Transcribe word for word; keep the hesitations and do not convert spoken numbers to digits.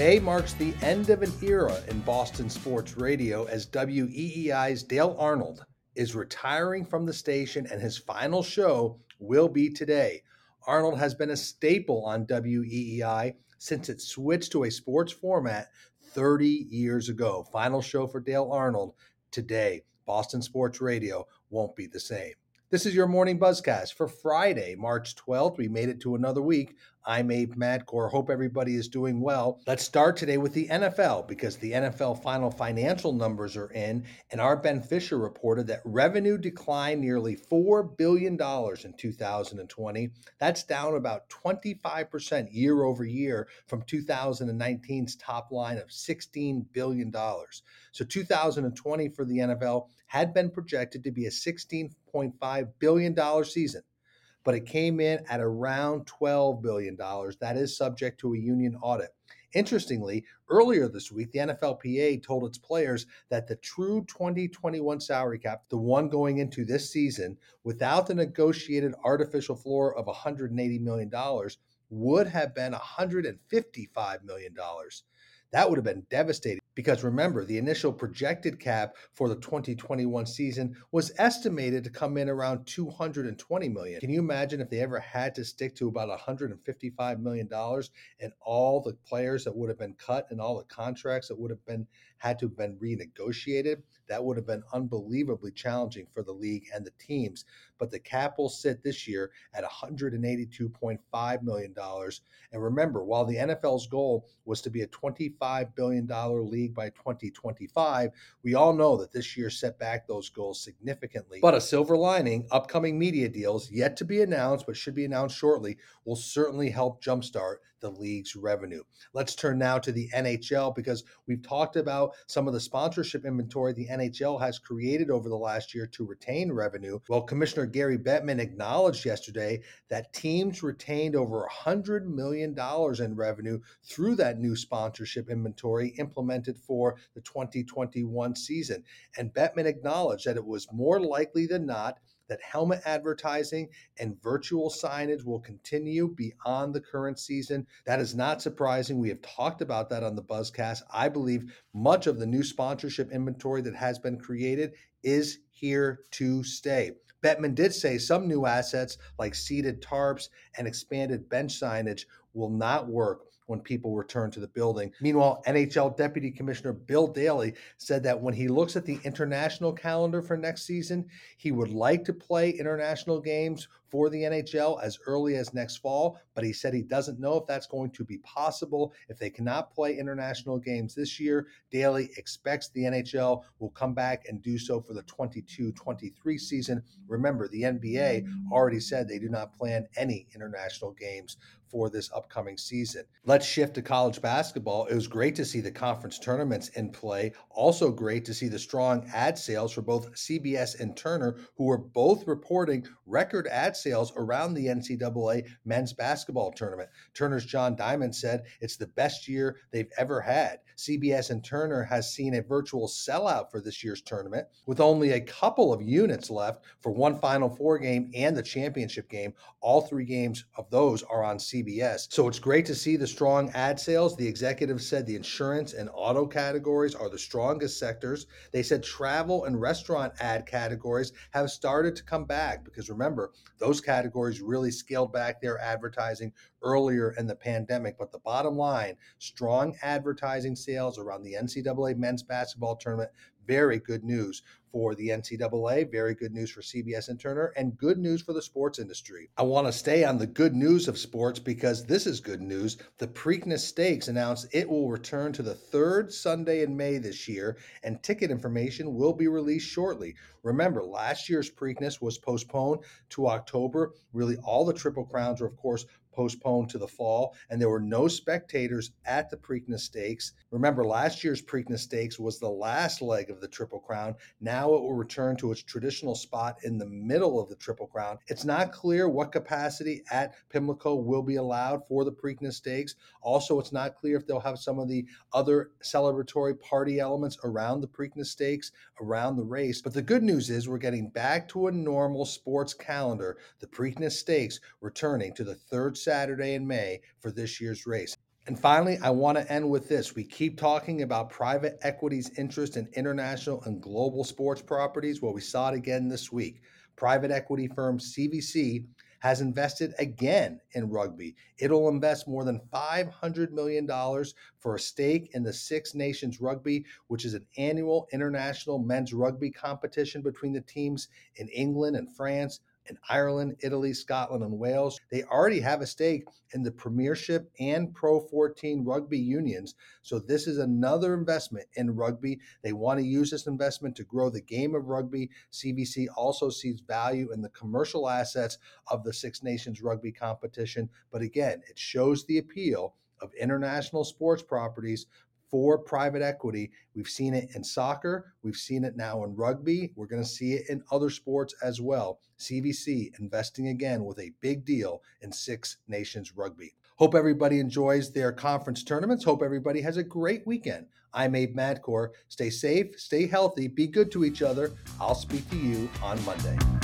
Today marks the end of an era in Boston sports radio as W E E I's Dale Arnold is retiring from the station, and his final show will be today. Arnold has been a staple on W E E I since it switched to a sports format thirty years ago. Final show for Dale Arnold today. Boston sports radio won't be the same. This is your morning buzzcast for Friday, March twelfth. We made it to another week. I'm Abe Madcore. Hope everybody is doing well. Let's start today with the N F L because the N F L final financial numbers are in, and our Ben Fisher reported that revenue declined nearly four billion dollars in two thousand twenty. That's down about twenty-five percent year over year from two thousand nineteen's top line of sixteen billion dollars. So two thousand twenty for the N F L had been projected to be a sixteen point five billion dollars season, but it came in at around twelve billion dollars. That is subject to a union audit. Interestingly, earlier this week, the N F L P A told its players that the true twenty twenty-one salary cap, the one going into this season, without the negotiated artificial floor of one hundred eighty million dollars, would have been one hundred fifty-five million dollars. That would have been devastating because remember, the initial projected cap for the twenty twenty-one season was estimated to come in around two hundred twenty million dollars. Can you imagine if they ever had to stick to about one hundred fifty-five million dollars and all the players that would have been cut and all the contracts that would have been had to have been renegotiated? That would have been unbelievably challenging for the league and the teams. But the cap will sit this year at one hundred eighty-two point five million dollars. And remember, while the N F L's goal was to be a twenty-five billion dollars league by twenty twenty-five, we all know that this year set back those goals significantly. But a silver lining, upcoming media deals, yet to be announced, but should be announced shortly, will certainly help jumpstart the league's revenue. Let's turn now to the N H L because we've talked about some of the sponsorship inventory the N H L has created over the last year to retain revenue. Well, Commissioner Gary Bettman acknowledged yesterday that teams retained over one hundred million dollars in revenue through that new sponsorship inventory implemented for the twenty twenty-one season. And Bettman acknowledged that it was more likely than not that helmet advertising and virtual signage will continue beyond the current season. That is not surprising. We have talked about that on the Buzzcast. I believe much of the new sponsorship inventory that has been created is here to stay. Bettman did say some new assets like seated tarps and expanded bench signage will not work when people return to the building. Meanwhile, N H L Deputy Commissioner Bill Daly said that when he looks at the international calendar for next season, he would like to play international games for the N H L as early as next fall, but he said he doesn't know if that's going to be possible. If they cannot play international games this year, Daly expects the N H L will come back and do so for the twenty-two twenty-three season. Remember, the N B A already said they do not plan any international games for this upcoming season. Let's shift to college basketball. It was great to see the conference tournaments in play. Also great to see the strong ad sales for both C B S and Turner, who were both reporting record ad sales around the N C double A men's basketball tournament. Turner's John Diamond said it's the best year they've ever had. C B S and Turner has seen a virtual sellout for this year's tournament with only a couple of units left for one Final Four game and the championship game. All three games of those are on C B S. So it's great to see the strong ad sales. The executive said the insurance and auto categories are the strongest sectors. They said travel and restaurant ad categories have started to come back because remember, those categories really scaled back their advertising earlier in the pandemic. But the bottom line, strong advertising sales around the N C double A men's basketball tournament. Very good news for the N C double A, very good news for C B S and Turner, and good news for the sports industry. I want to stay on the good news of sports because this is good news. The Preakness Stakes announced it will return to the third Sunday in May this year, and ticket information will be released shortly. Remember, last year's Preakness was postponed to October. Really, all the Triple Crowns were, of course, postponed to the fall, and there were no spectators at the Preakness Stakes. Remember, last year's Preakness Stakes was the last leg of the Triple Crown. Now it will return to its traditional spot in the middle of the Triple Crown. It's not clear what capacity at Pimlico will be allowed for the Preakness Stakes. Also, it's not clear if they'll have some of the other celebratory party elements around the Preakness Stakes, around the race. But the good news is we're getting back to a normal sports calendar. The Preakness Stakes returning to the third Saturday in May for this year's race. And finally, I want to end with this. We keep talking about private equity's interest in international and global sports properties. Well, we saw it again this week. Private equity firm C V C has invested again in rugby. It'll invest more than five hundred million dollars for a stake in the Six Nations Rugby, which is an annual international men's rugby competition between the teams in England and France, in Ireland, Italy, Scotland, and Wales. They already have a stake in the Premiership and Pro fourteen rugby unions. So this is another investment in rugby. They want to use this investment to grow the game of rugby. C V C also sees value in the commercial assets of the Six Nations rugby competition. But again, it shows the appeal of international sports properties for private equity. We've seen it in soccer. We've seen it now in rugby. We're going to see it in other sports as well. C V C investing again with a big deal in Six Nations Rugby. Hope everybody enjoys their conference tournaments. Hope everybody has a great weekend. I'm Abe Madcore. Stay safe, stay healthy, be good to each other. I'll speak to you on Monday.